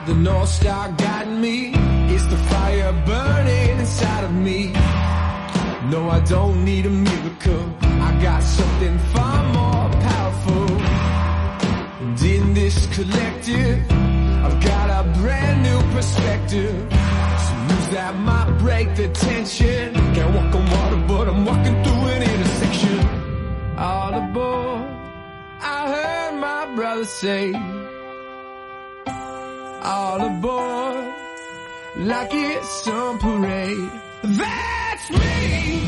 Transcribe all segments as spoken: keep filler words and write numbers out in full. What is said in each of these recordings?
The North Star guiding me. It's the fire burning inside of me. No, I don't need a miracle. I got something far more powerful. And in this collective, I've got a brand new perspective. Some news that might break the tension. Can't walk on water, but I'm walking through an intersection. All aboard, I heard my brother say. All aboard, like it's some parade. That's me.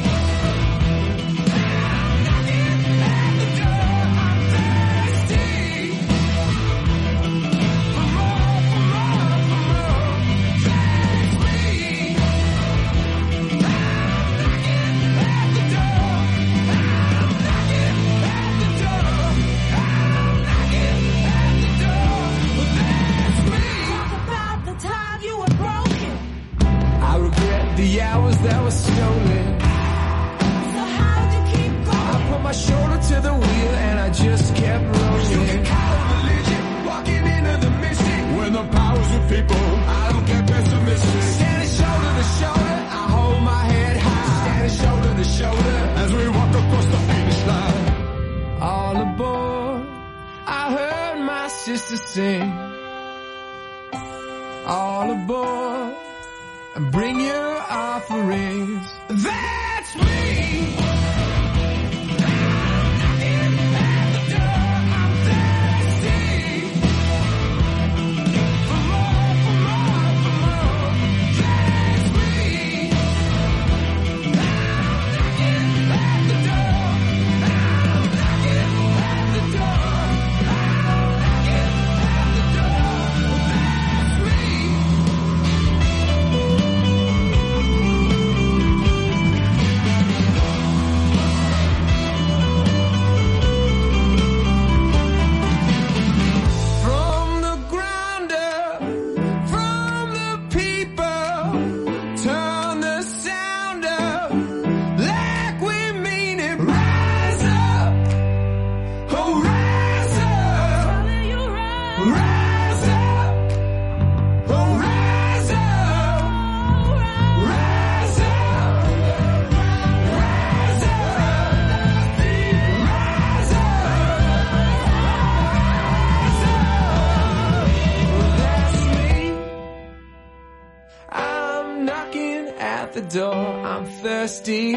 The hours that were stolen. So how'd you keep going? I put my shoulder to the wheel and I just kept rolling. You can call it religion, walking into the mystic. When the power's with people, I don't get pessimistic. Standing shoulder to shoulder, I hold my head high. Standing shoulder to shoulder, as we walk across the finish line. All aboard, I heard my sister sing. All aboard, and bring your offerings. That's me. I'm thirsty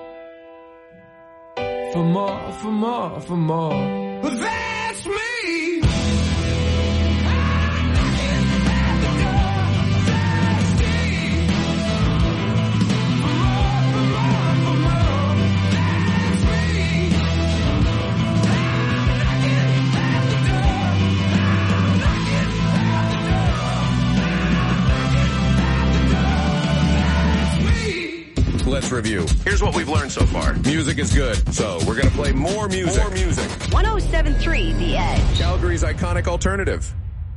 for more, for more, for more. But that's me. Let's review. Here's what we've learned so far. Music is good, so we're going to play more music. More music. one oh seven point three The Edge. Calgary's iconic alternative.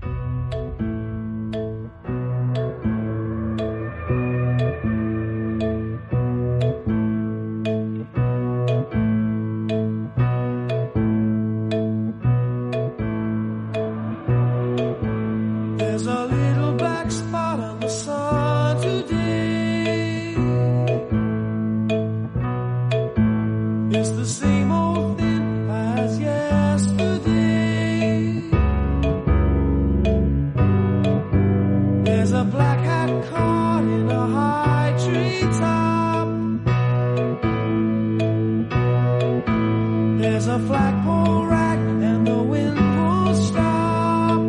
There's a little black spot on the sun today. It's the same old thing as yesterday. There's a black hat caught in a high tree top. There's a flagpole rack and the wind won't stop.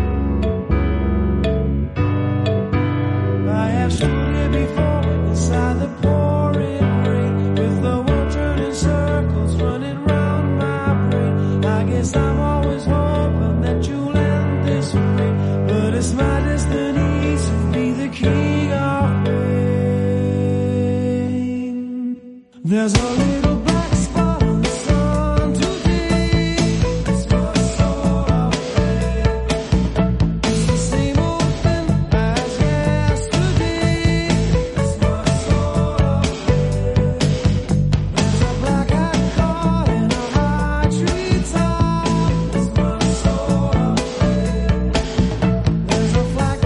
I have stood here before inside the pouring rain with the world turning circles running round my brain. I guess I'm always hoping that you'll end this way, but it's my destiny to be the king of rain. There's a little black spot on the sun today. It's my soul of rain. It's the same old thing as yesterday. It's my soul of rain. There's a black hat caught in a high tree top. It's my soul of rain. There's a flag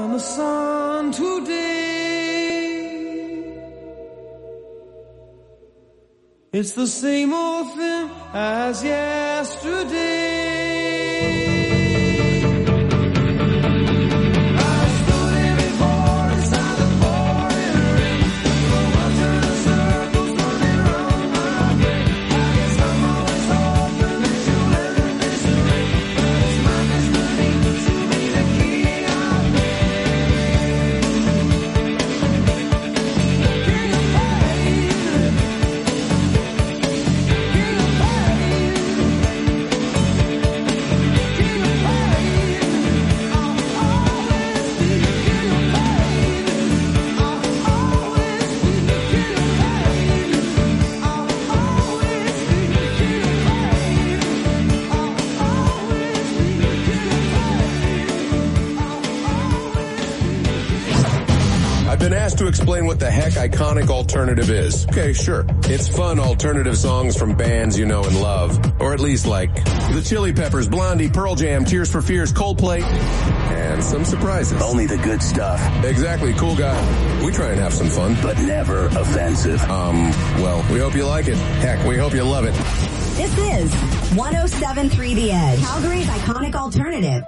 on the sun today. It's the same old thing as yesterday. To explain what the heck iconic alternative is. Okay, sure. It's fun alternative songs from bands you know and love. Or at least like the Chili Peppers, Blondie, Pearl Jam, Tears for Fears, Coldplay, and some surprises. Only the good stuff. Exactly, cool guy. We try and have some fun. But never offensive. Um, well, we hope you like it. Heck, we hope you love it. This is one oh seven point three The Edge, Calgary's iconic alternative.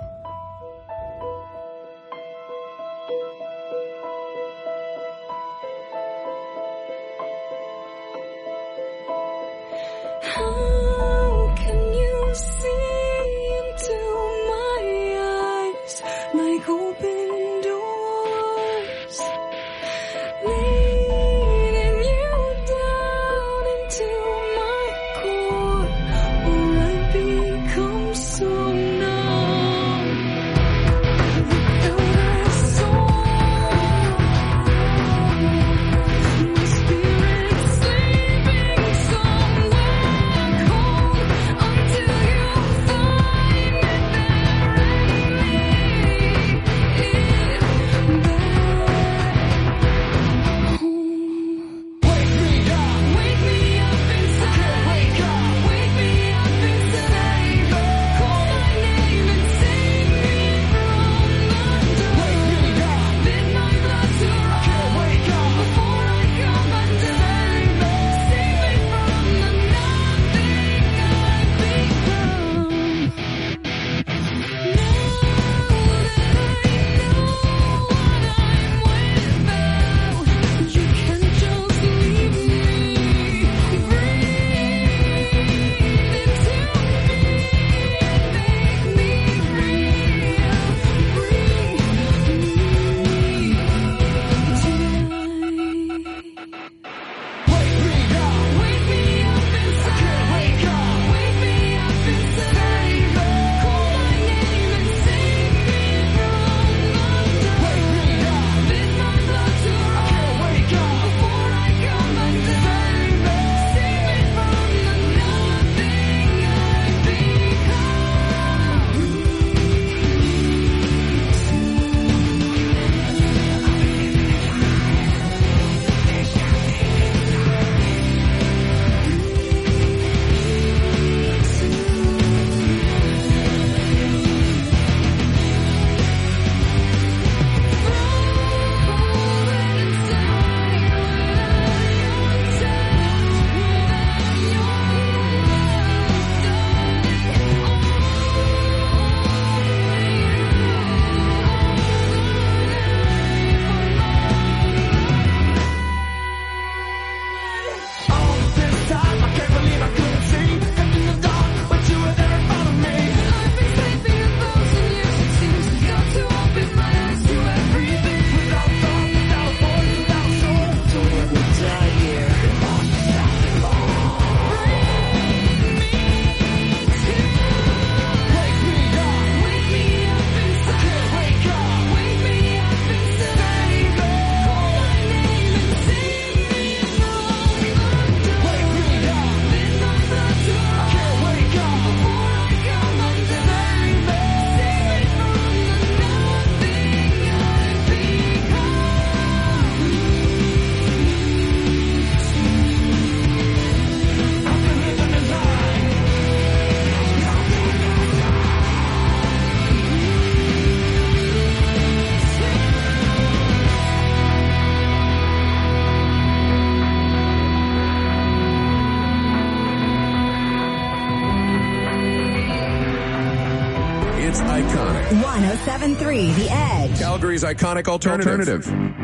one oh seven point three The Edge. Calgary's iconic alternative. alternative.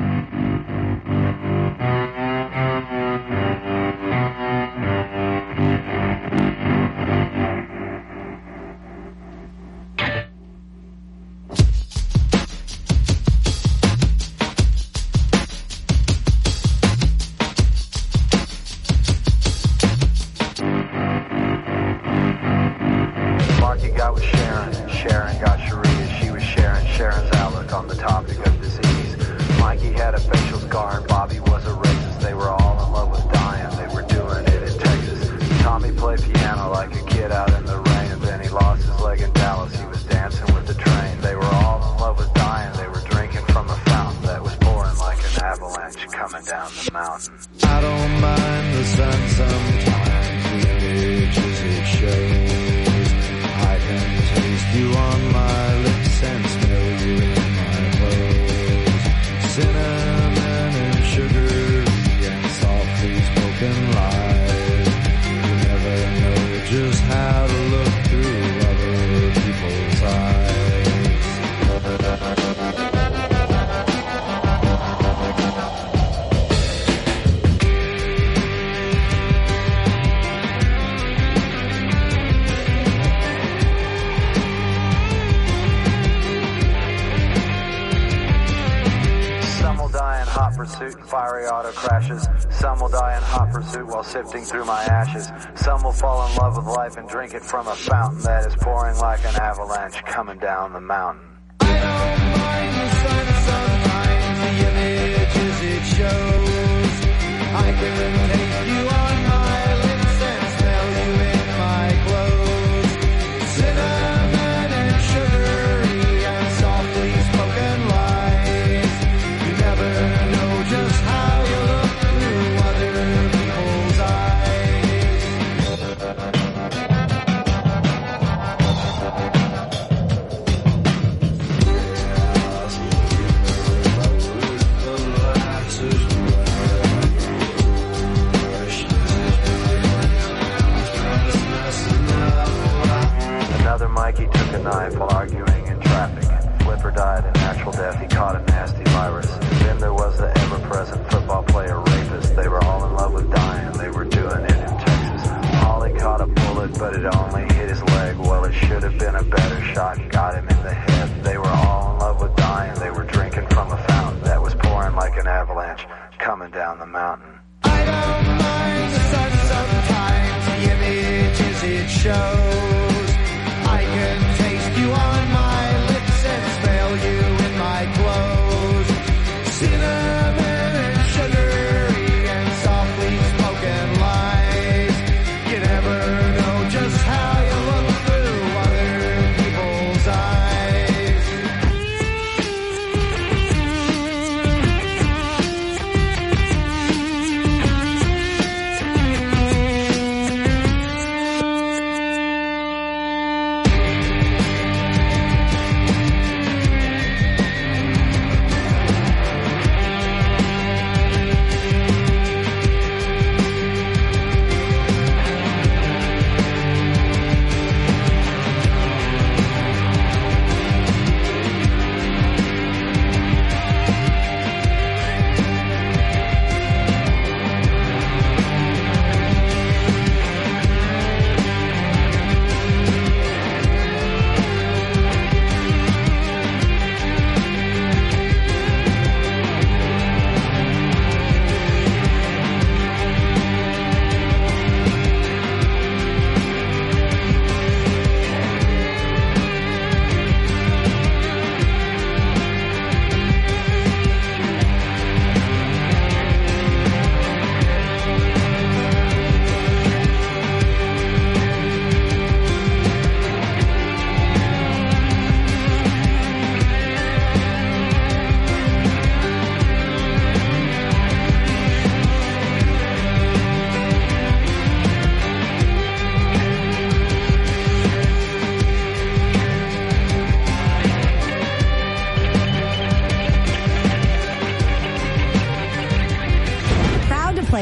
Marky got with Sharon, Sharon got Sharia. She was sharing Sharon's outlook on the topic of disease. Mikey had a facial scar and Bobby was a racist. They were all in love with dying, they were doing it in Texas. Tommy played piano like a kid out in the rain, and then he lost his leg in Dallas. He was dancing with the train. They were all in love with dying, they were drinking from a fountain that was pouring like an avalanche coming down the mountain. I don't mind the sun sometimes, the images it shows. I can taste you on my lips and smell you in my clothes. Cinnamon and sugar and softly spoken lies. You never know just how to look through other people's eyes. Hot pursuit and fiery auto crashes. Some will die in hot pursuit while sifting through my ashes. Some will fall in love with life and drink it from a fountain that is pouring like an avalanche coming down the mountain. I don't mind the sun sometimes, the images it shows. I can taste you on my lips and smell you in my clothes. Cinnamon and sugary and softly spoken lies. You never know just how you look through other people's eyes. Another Mikey took a knife while arguing in traffic. Flipper died a natural death, he caught a nasty virus. Then there was the ever-present football player rapist. They were all in love with dying, they were doing it in Texas. Ollie caught a bullet, but it only hit his leg. Well, it should have been a better shot and got him in the head. They were all in love with dying, they were drinking from a fountain that was pouring like an avalanche coming down the mountain. I don't mind the sun sometimes, the images it shows. I can taste you on my lips and smell you in my clothes. Cinnamon and sugary and softly spoken lies. You never know just how you look through other people's eyes.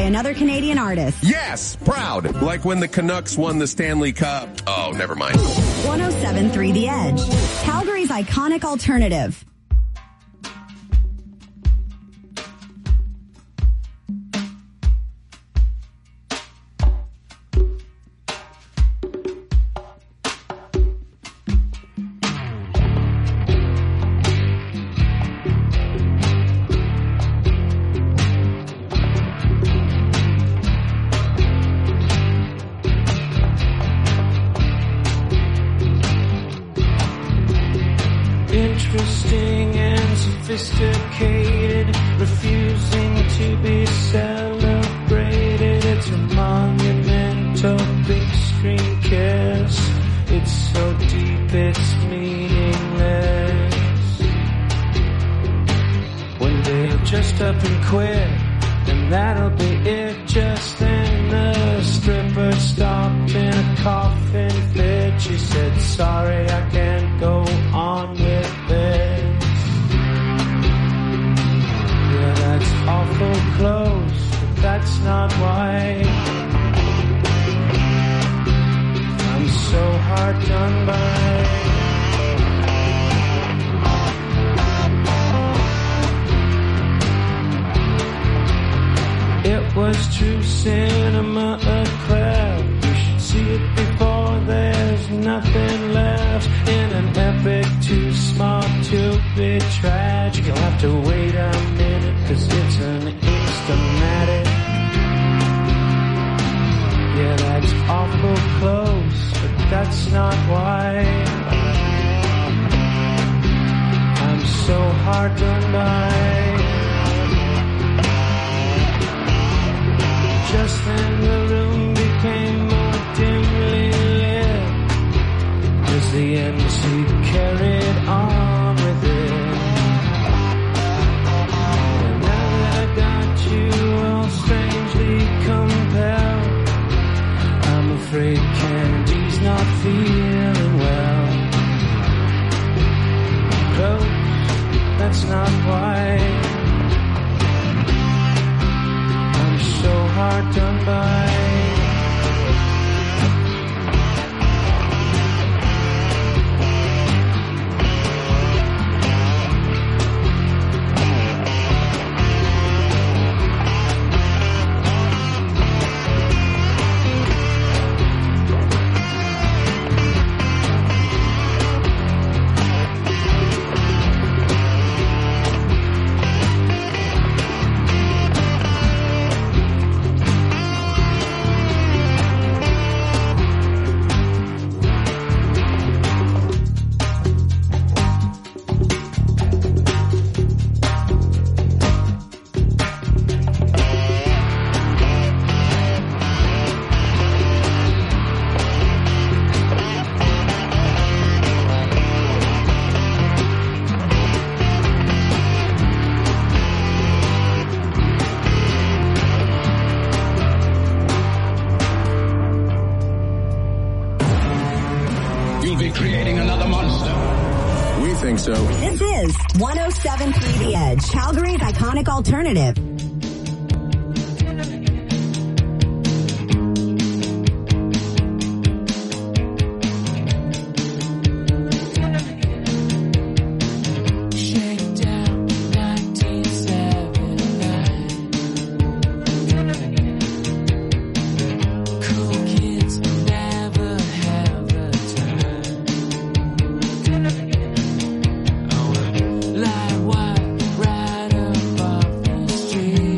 another Canadian artist. Yes, proud. Like when the Canucks won the Stanley Cup. Oh, never mind. one oh seven point three The Edge, Calgary's iconic alternative. Interesting and sophisticated, refusing to be celebrated. It's a monumental big screen kiss. It's so deep it's meaningless. One day he'll just up and quit, and that'll be it. Just then the stripper stopped in a coffin fit. She said, sorry, I can't go on with this. Yeah, that's awful close, but that's not why I'm so hard done by. It was true cinema eclair. You should see it before there's nothing left. In an epic too smart to be tragic. You'll have to wait a minute, cause it's an instamatic. Yeah, that's awful close, but that's not why I'm so hard done by. Just then the room became more dimly lit as the M C carried on with it. And now that I got you all strangely compelled, I'm afraid Candy's not feeling well. Close, that's not why so hard done by. So. This is one oh seven point three The Edge, Calgary's iconic alternative. Like what right above the street.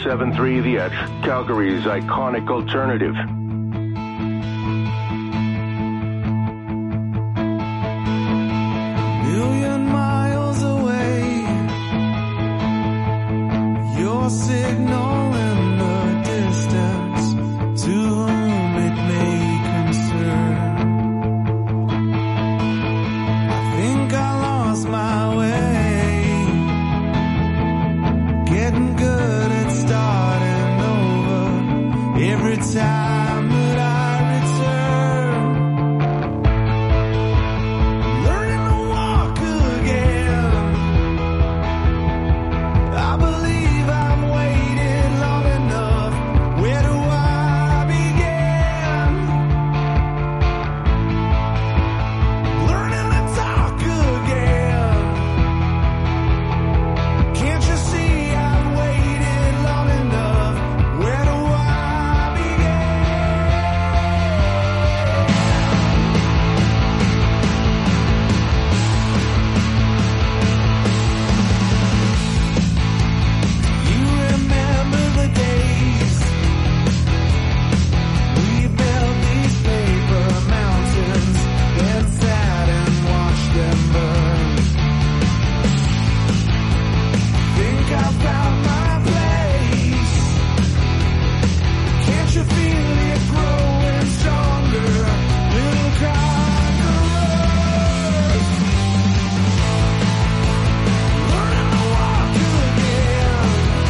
seven point three The Edge, Calgary's iconic alternative. Million miles away, your signal in the distance, to whom it may concern. I think I lost my way, getting good at starting over every time that I return. Learning to walk again. I believe I've waited long enough. Where do I begin? Learning to talk again. Can't you see I've waited long enough? Where do I begin? You remember the days we built these paper mountains, then sat and watched them burn. Think I found my place. Can't you feel it growing stronger? Little conquerors, learning to walk again.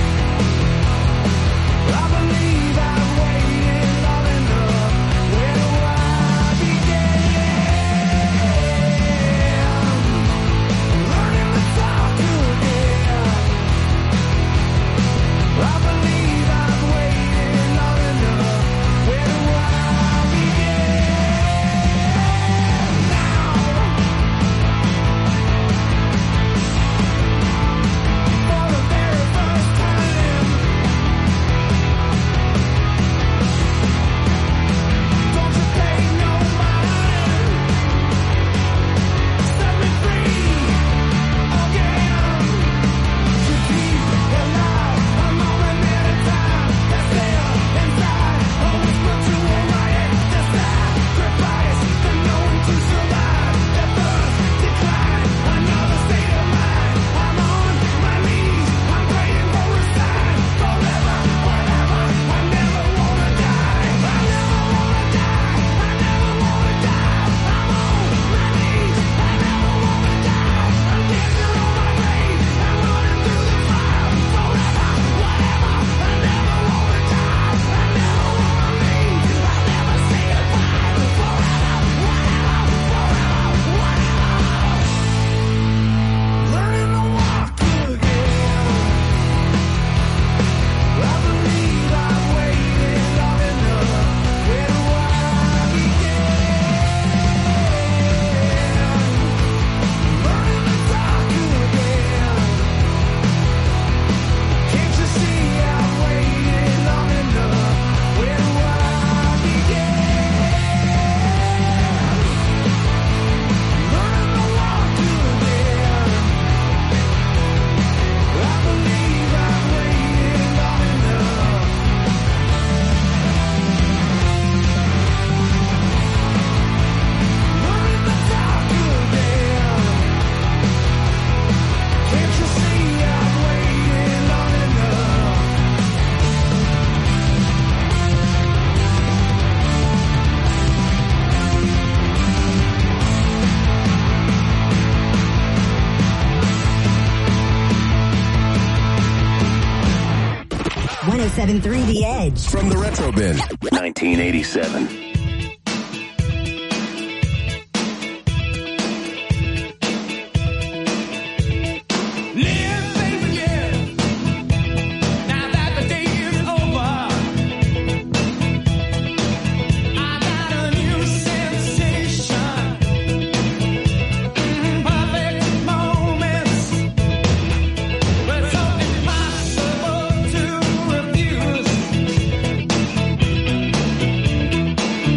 I believe I've waited long enough. Where do I begin? Learning to talk again. I believe I've waited long enough. Where do I begin? Now, for the very first time, don't you pay no mind. Set me free again. To keep alive a moment at a time. That's there inside. A whisper to a riot. The sacrifice. The known to survive. The first decline. Another state of mind. I'm on my knees. I'm praying for a sign. Forever, whatever. I never wanna die. I never wanna die. I never wanna die. I'm on my knees. I never wanna die. I'm dancing on my grave. I'm running through the fire. Forever, whatever. I never wanna die. I never wanna leave. I'll never say goodbye. Forever, whatever. Forever, whatever. Learning to walk again. I believe I've waited long enough. Where do I begin? Learning to talk again. Can't you see I've waited long enough? Where do I begin? Learning to walk again. I believe I've waited long enough. Learning to talk again. Can't you see I've waited long enough? one oh seven point three The Edge. From the Retro Bin. nineteen eighty-seven. Live, baby, yeah. Now that the day is over, I got a new sensation. Mm, perfect moments, but so impossible to refuse.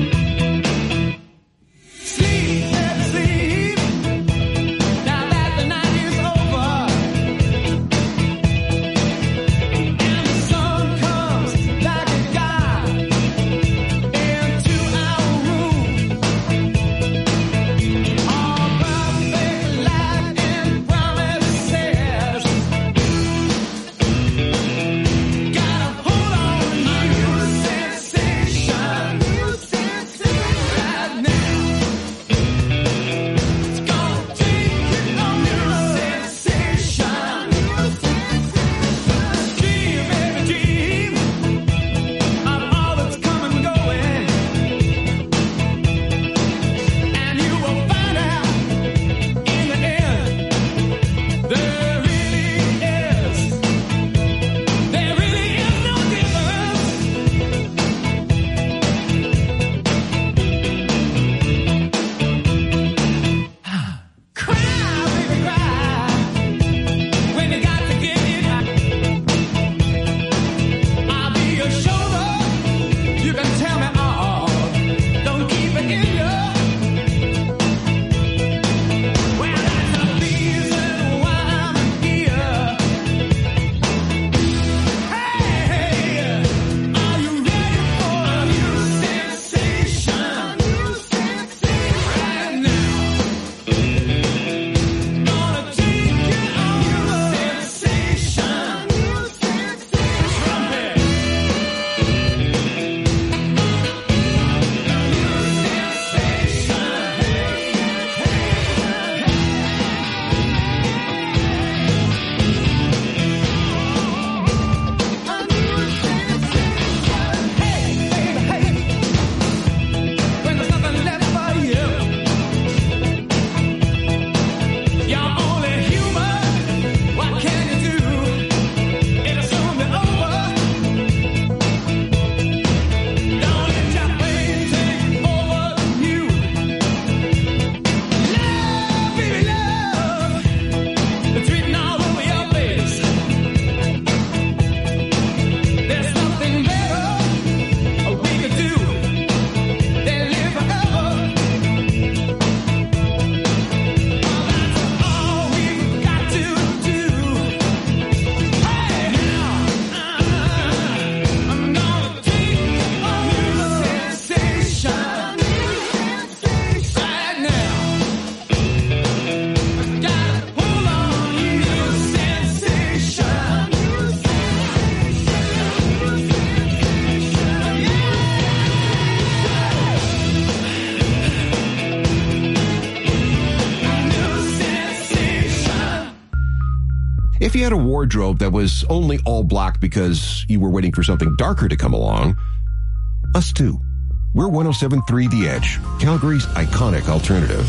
if you had a wardrobe that was only all black because you were waiting for something darker to come along, us too. We're one oh seven point three The Edge, Calgary's iconic alternative.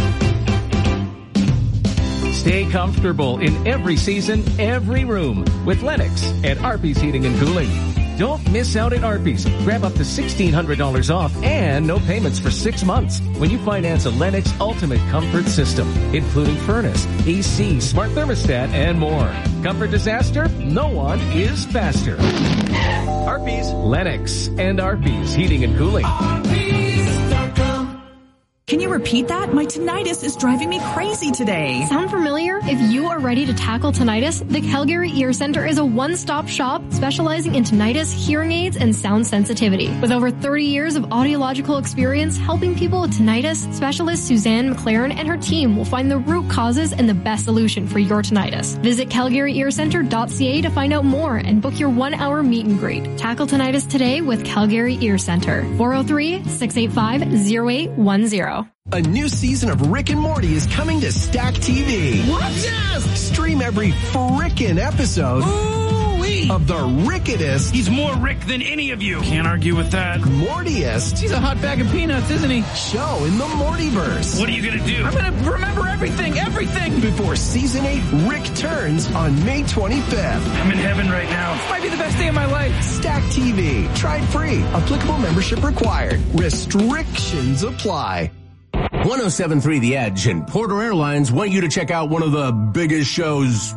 Stay comfortable in every season, every room with Lennox at Arby's Heating and Cooling. Don't miss out at Arby's. Grab up to sixteen hundred dollars off and no payments for six months when you finance a Lennox Ultimate Comfort System, including furnace, A C, smart thermostat, and more. Comfort disaster? No one is faster. Arby's, Lennox, and Arby's Heating and Cooling. Can you repeat that? My tinnitus is driving me crazy today. Sound familiar? If you are ready to tackle tinnitus, the Calgary Ear Center is a one-stop shop specializing in tinnitus, hearing aids, and sound sensitivity. With over thirty years of audiological experience helping people with tinnitus, specialist Suzanne McLaren and her team will find the root causes and the best solution for your tinnitus. Visit calgary ear center dot c a to find out more and book your one-hour meet and greet. Tackle tinnitus today with Calgary Ear Center. four oh three, six eight five, oh eight one oh. A new season of Rick and Morty is coming to Stack T V. What? Yes! Stream every frickin' episode Ooh-wee. of the Ricketest. He's more Rick than any of you. Can't argue with that. Mortiest. He's a hot bag of peanuts, isn't he? Show in the Mortyverse. What are you gonna do? I'm gonna remember everything, everything. Before season eight Rick turns on May twenty-fifth. I'm in heaven right now. This might be the best day of my life. Stack T V. Try it free. Applicable membership required. Restrictions apply. one oh seven point three The Edge and Porter Airlines want you to check out one of the biggest shows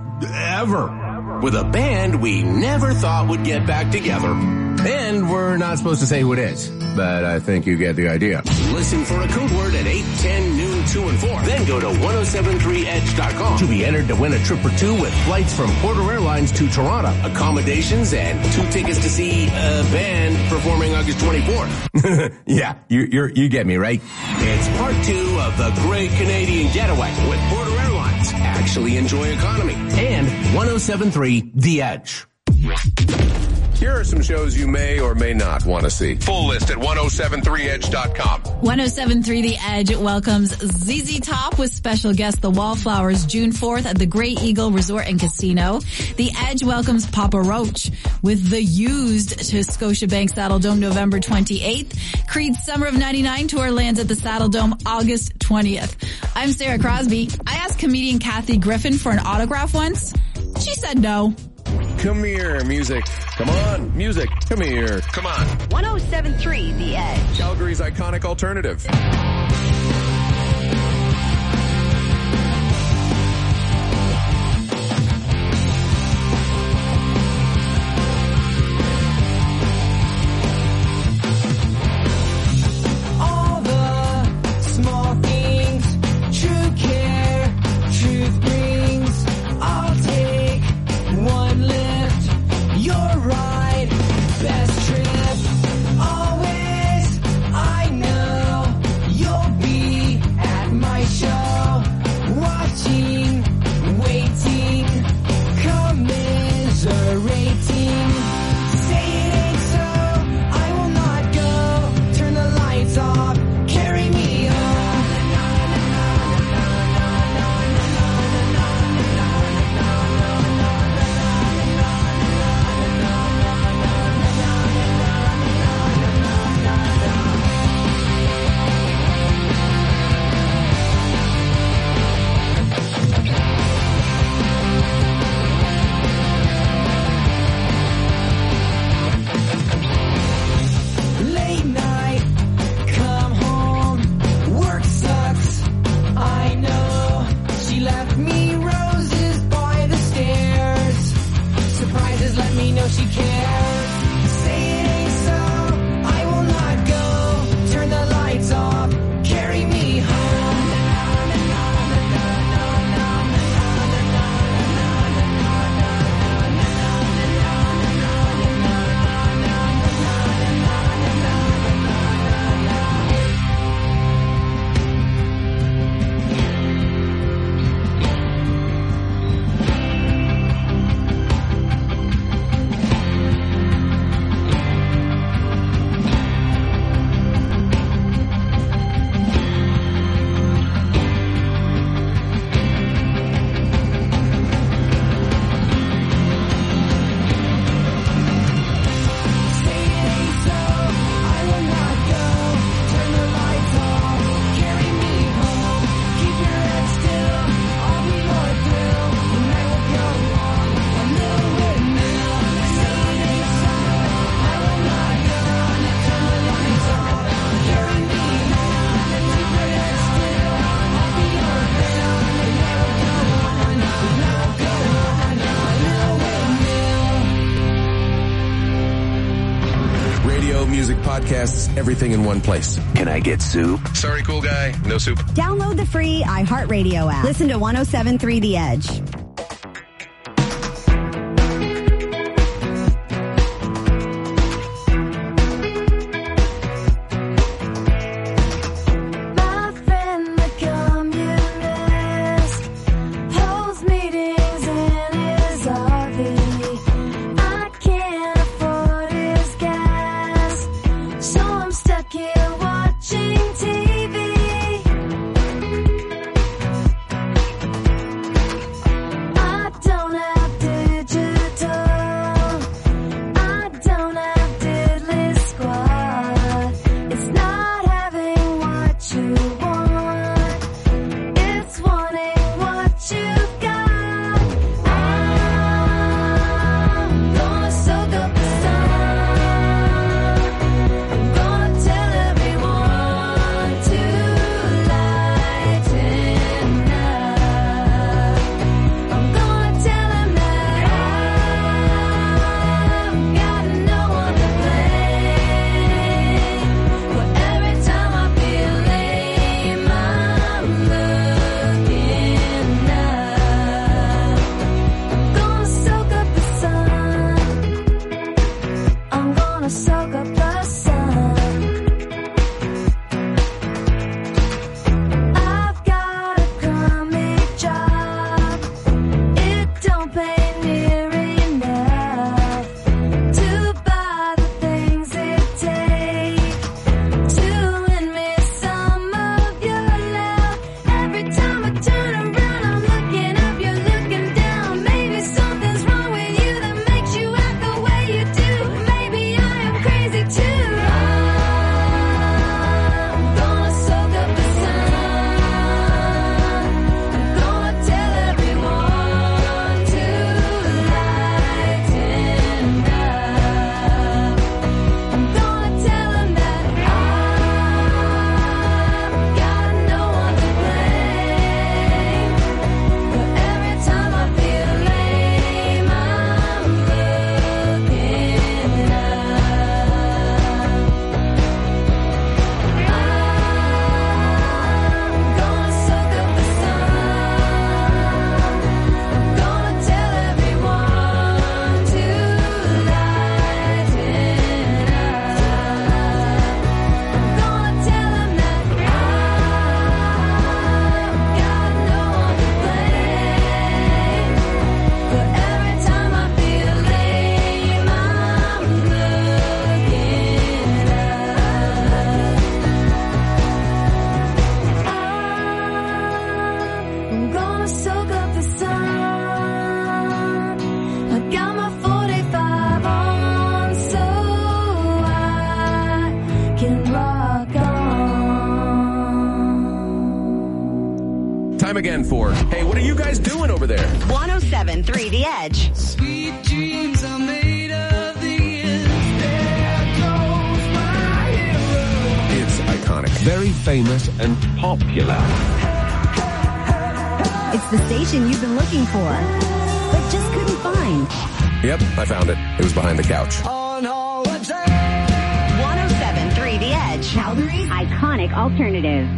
ever with a band we never thought would get back together. And we're not supposed to say who it is, but I think you get the idea. Listen for a code word at eight, ten, noon, two, and four. Then go to ten seventy-three edge dot com to be entered to win a trip or two with flights from Porter Airlines to Toronto, accommodations, and two tickets to see a band performing August twenty-fourth. Yeah, you you're, you get me, right? It's part two of the Great Canadian Getaway with Porter Airlines. Actually enjoy economy. And ten seventy-three The Edge. Here are some shows you may or may not want to see. Full list at ten seventy-three edge dot com. ten seventy-three The Edge welcomes Z Z Top with special guest The Wallflowers June fourth at the Grey Eagle Resort and Casino. The Edge welcomes Papa Roach with The Used to Scotiabank Saddle Dome November twenty-eighth. Creed's Summer of ninety-nine tour lands at the Saddle Dome August twentieth. I'm Sarah Crosby. I asked comedian Kathy Griffin for an autograph once. She said no. Come here, music. Come on, music. Come here. Come on. ten seventy-three The Edge. Calgary's iconic alternative. All the small things, true care, truth brings. I'll take one lift, you're right, best trip. Always, I know you're podcasts, everything in one place. Can I get soup? Sorry, cool guy. No soup. Download the free iHeartRadio app. Listen to one oh seven point three The Edge. Again for, hey, what are you guys doing over there? one oh seven point three The Edge. Sweet dreams are made of these. There goes my hero. It's iconic, very famous, and popular. It's the station you've been looking for, but just couldn't find. Yep, I found it. It was behind the couch. On holiday. one oh seven point three The Edge. Calgary's iconic alternative.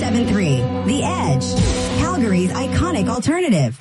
seven point three The Edge, Calgary's iconic alternative.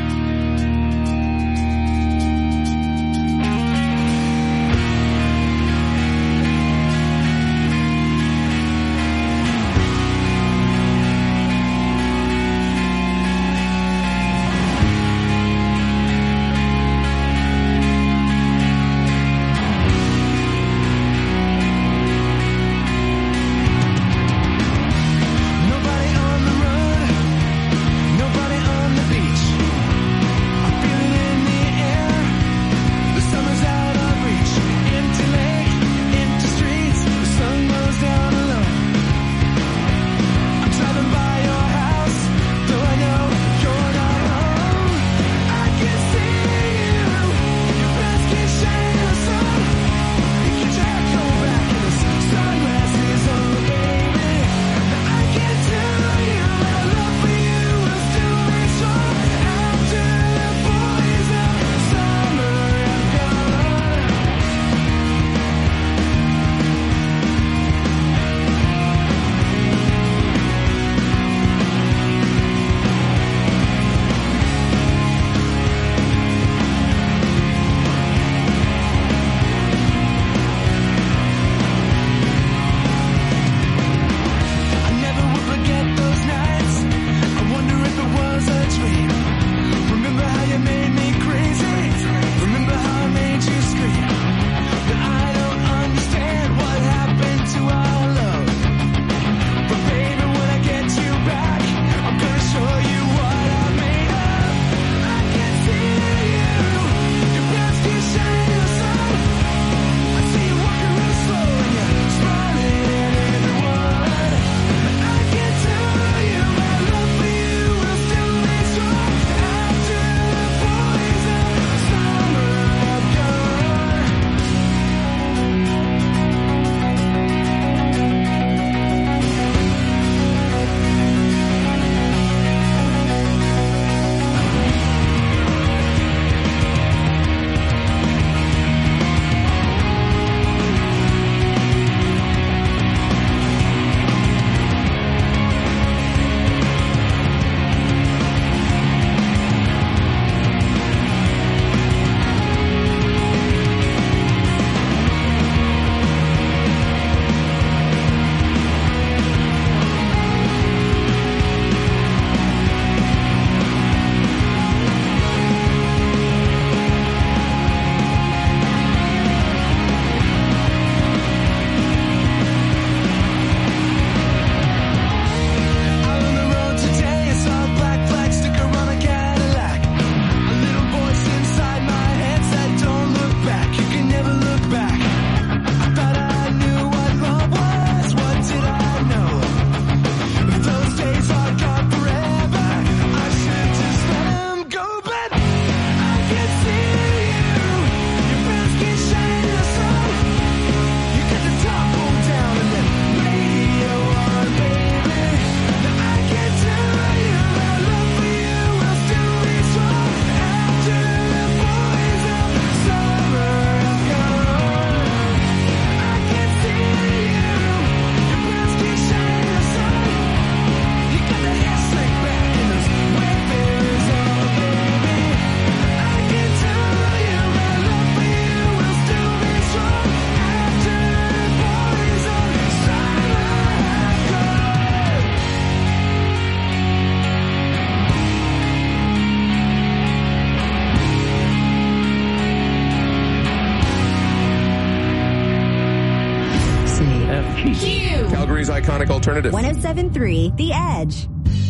Q. Calgary's iconic alternative. one oh seven point three The Edge.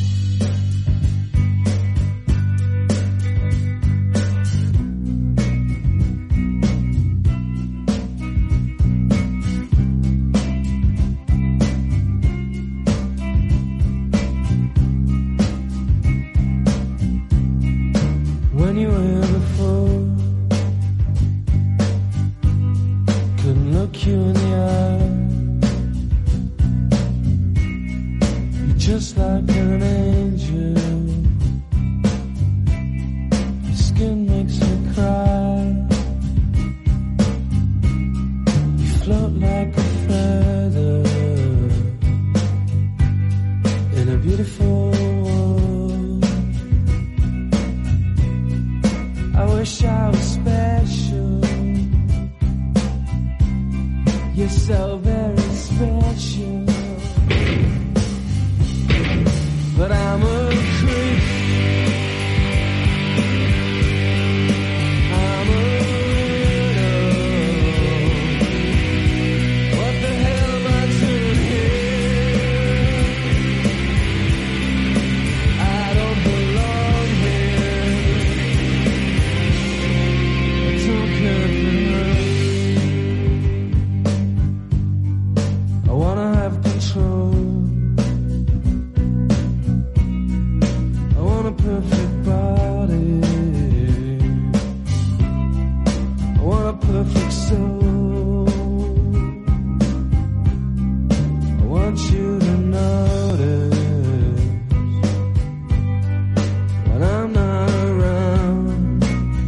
When you were here before, couldn't look you in the eye. You're just like an angel. Your skin makes me cry. You float like a feather in a You're so very special, but I'm a creep. I'm a widow. What the hell am I doing here? I don't belong here. I don't care for her. I wanna have control. I want a perfect body. I want a perfect soul. I want you to notice when I'm not around.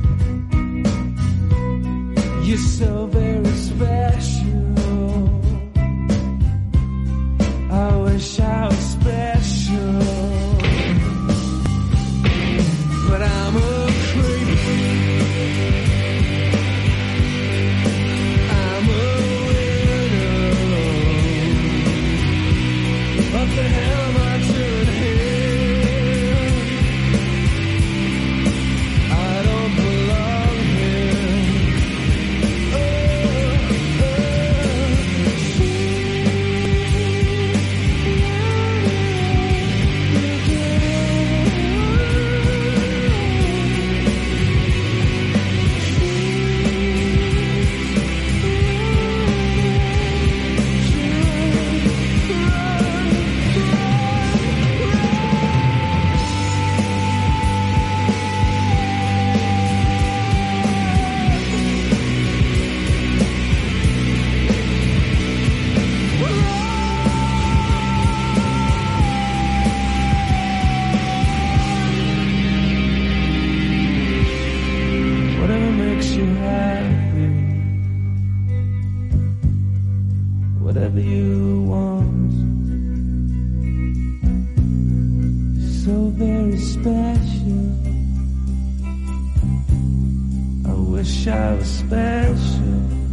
You're so very special. I wish I was special, but I'm a creep. I'm a widow. What the hell am I doing here? I don't belong here. Oh, oh. Whatever makes you happy, whatever you want. So very special. I wish I was special.